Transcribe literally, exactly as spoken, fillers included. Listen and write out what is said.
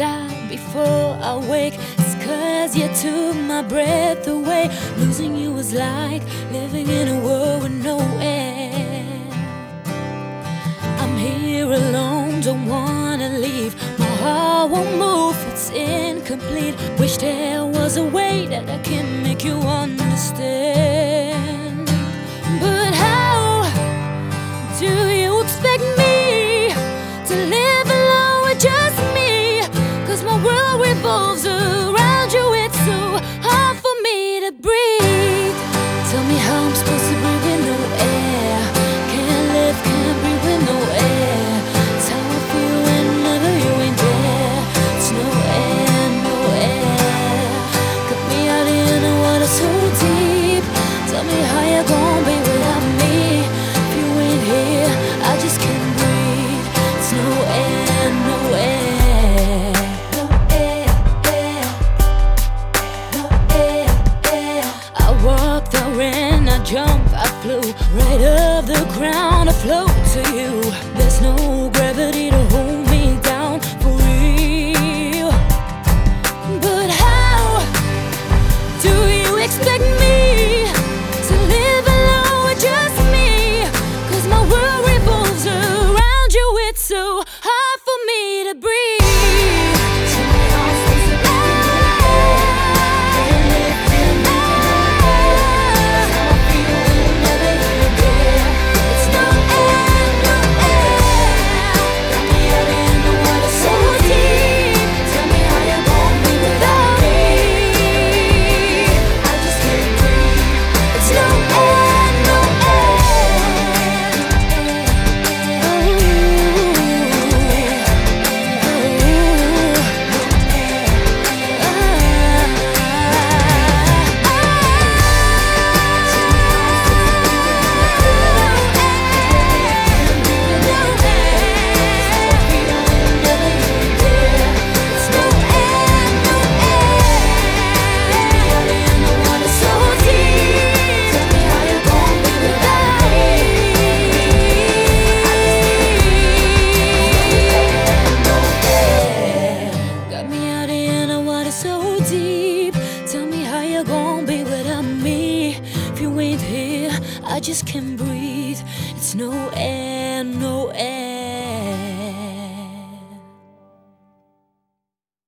die before I wake. It's 'cause you took my breath away. Losing you was like living in a world with no end. I'm here alone, don't wanna leave. My heart won't move, it's incomplete. Wish there was a way that I can make you understand. But how do you expect me to live alone with just me? 'Cause my world revolves around you, it's so hard for me to breathe. Tell me how I'm supposed to breathe with no air. Can't live, can't breathe with no air. It's how I feel whenever you ain't there. It's no air, no air. Cut me out in the water so deep. Tell me how you gon' be without me. If you ain't here, I just can't breathe. It's no air, no air. No air, air. No air, air. I walked, I ran, I jumped, I flew right off the ground, I float.